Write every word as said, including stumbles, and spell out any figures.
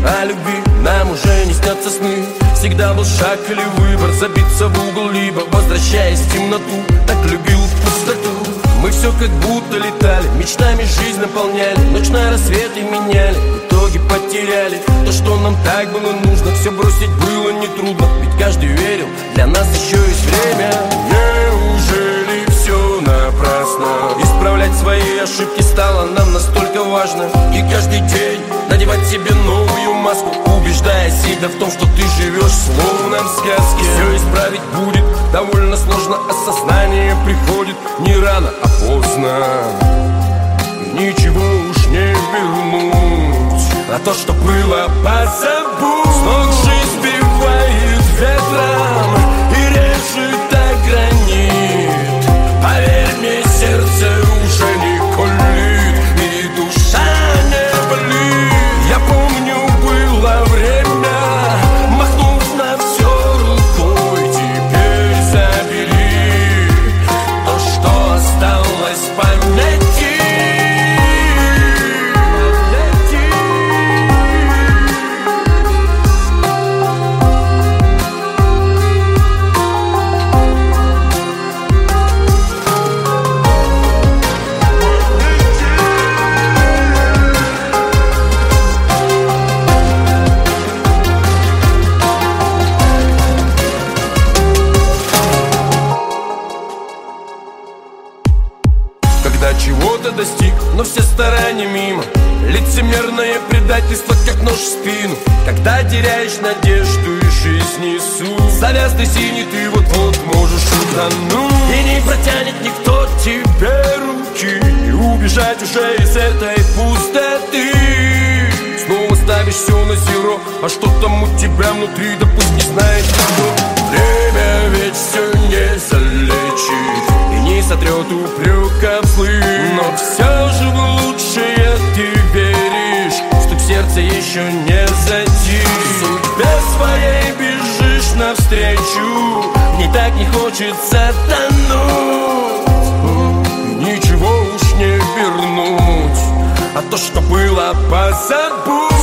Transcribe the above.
О любви нам уже не снятся сны. Всегда был шаг или выбор, забиться в угол, либо возвращаясь в темноту. Так любил пустоту. Мы все как будто летали, мечтами жизнь наполняли, ночь на рассветы меняли, в итоге потеряли то, что нам так было нужно. Все бросить было нетрудно, ведь каждый верил, для нас еще есть время. Неужели все напрасно? Исправлять свои ошибки стало нам настолько важно. И каждый день надевать себе новую маску, убеждая себя в том, что ты живешь словно в сказке. Все исправить будет довольно сложно, осознание приходит не рано, а поздно. И ничего уж не вернуть, а то, что было, позабудь. С ног жизнь сбивает ветром и режет о гранит. Поверь мне, сердце уже не колит и душа не болит. Я помню, было время, махнув на все рукой, теперь забери то, что осталось в памяти. Когда чего-то достиг, но все старания мимо. Лицемерное предательство, как нож в спину. Когда теряешь надежду и жизнь несут. Завязный синий, ты вот-вот можешь утонуть. И не протянет никто тебе руки, и убежать уже из этой пустоты. Снова ставишь все на зеро, а что там у тебя внутри, да пусть не знает никто. Время ведь все не залечит и не сотрет упреков злых. Но все же в лучшее ты веришь, стук в сердце еще не затих. Судьбе своей бежишь навстречу, не так не хочется тонуть. Ничего уж не вернуть, а то, что было, позабудь.